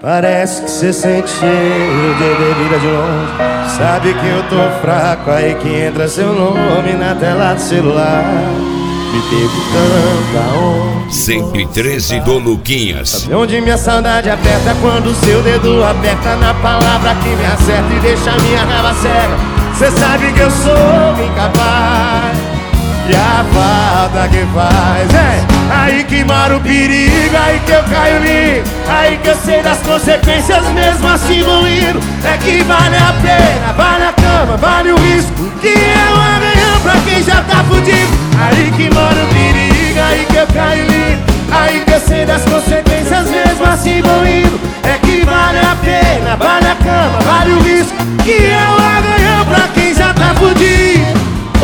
Parece que cê sente cheiro de bebida de longe. Sabe que eu tô fraco, aí que entra seu nome na tela do celular, me perguntando aonde. 113 do Luquinhas. Sabe onde minha saudade aperta? Quando seu dedo aperta na palavra que me acerta e deixa minha raiva cega. Cê sabe que eu sou incapaz, e a falta que faz aí que mora o perigo, aí que eu caio limpo, aí que eu sei das consequências, mesmo assim vou indo. É que vale a pena, vale a cama, vale o risco, que é um amanhã pra quem já tá fudido. Aí que mora o perigo, aí que eu caio limpo, aí que eu sei das consequências, mesmo assim vou indo. É que vale a pena, vale a cama, vale o risco, que é um amanhã pra quem já tá fudido.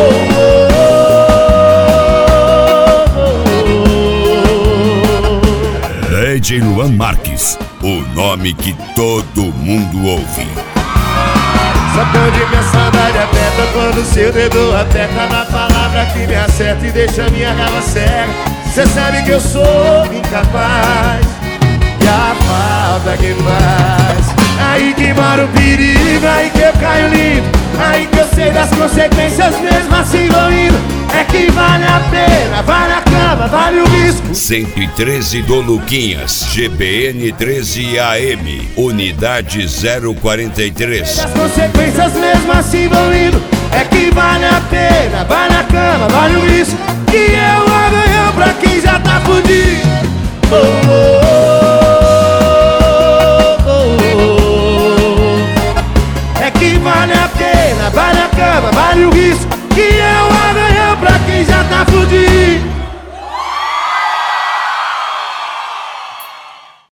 DJ Luan Marques, o nome que todo mundo ouve. Sabe onde minha saudade aperta? Quando seu dedo aperta na palavra que me acerta e deixa minha raiva cega. Cê sabe que eu sou incapaz, e a falta que faz. Aí que mora o perigo, aí que eu caio limpo, aí que eu sei das consequências, mesmo assim vou indo. É que vale a pena, vale a cama, vale o risco. 113 do Luquinhas, GBN 13 AM, unidade 043. As consequências, mesmo assim vão indo. É que vale a pena, vale a cama, vale o risco, que é o amanhã pra quem já tá fudido.